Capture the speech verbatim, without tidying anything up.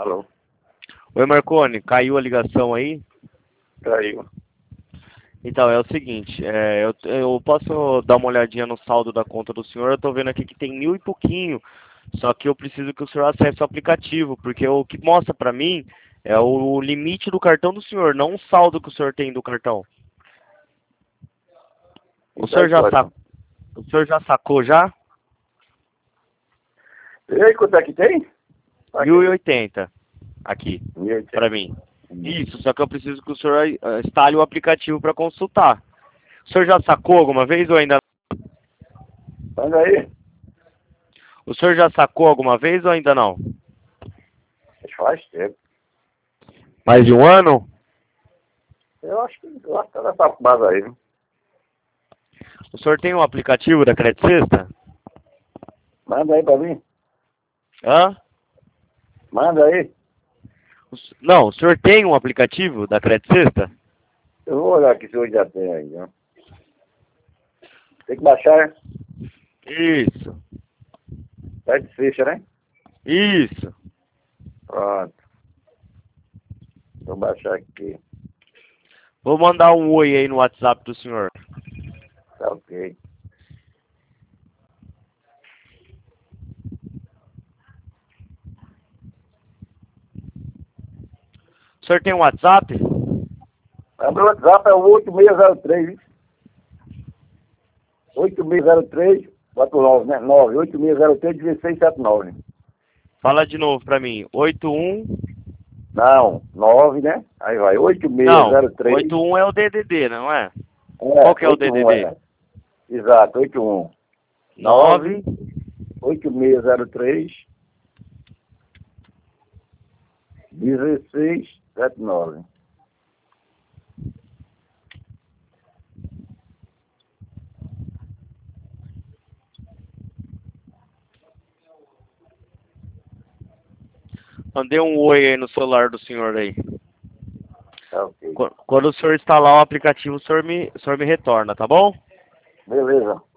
Alô? Oi, Marconi, caiu a ligação aí? Caiu. Então, é o seguinte, é, eu, eu posso dar uma olhadinha no saldo da conta do senhor? Eu tô vendo aqui que tem mil e pouquinho, só que eu preciso que o senhor acesse o aplicativo, porque o que mostra pra mim é o limite do cartão do senhor, não o saldo que o senhor tem do cartão. O senhor já, sa... o senhor já sacou já? E aí, quanto é que tem? mil e oitenta aqui, mil e oitenta. pra mim. Isso, só que eu preciso que o senhor eh, instale o aplicativo para consultar. O senhor já sacou alguma vez ou ainda não? Manda aí. O senhor já sacou alguma vez ou ainda não? Faz tempo. Mais de um ano? Eu acho que eu acho que tá nessa base aí, viu? O senhor tem um aplicativo da Credit Sexta? Manda aí pra mim. Hã? Manda aí. O s- Não, o senhor tem um aplicativo da Credit Sexta? Eu vou olhar aqui se eu já tenho aí, né? Tem que baixar, né? Isso, Tá de ficha, né? isso. Pronto. Vou baixar aqui. Vou mandar um oi aí no WhatsApp do senhor. Tá ok. O senhor tem um WhatsApp? O meu WhatsApp é o oito seis zero três, viu? oito seis zero três, quatro nove, né? nove oito seis zero três, um seis sete nove. Fala de novo pra mim. oito um... Não, nove, né? Aí vai, oito seis Não, zero três. oito um é o D D D, não é? É, Qual que é o oito um, D D D? é. Exato, oito um. nove... oito seis zero três, um seis sete nove. Mandei um oi aí no celular do senhor aí. Tá ok. Qu- Quando o senhor instalar o aplicativo, o senhor me, o senhor me retorna, tá bom? Beleza.